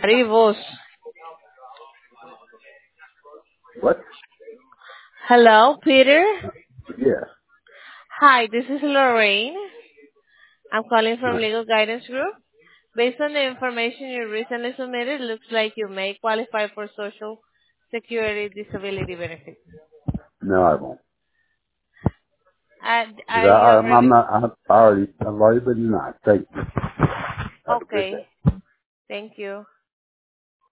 Rivos. What? Hello, Peter. Yeah. Hi, this is Lorraine. I'm calling from Right. Legal Guidance Group. Based on the information you recently submitted, it looks like you may qualify for Social Security disability benefits. No, I won't. Because Are you I'm already? not. I've already been denied. Thank you. Have a good day. Okay. Thank you.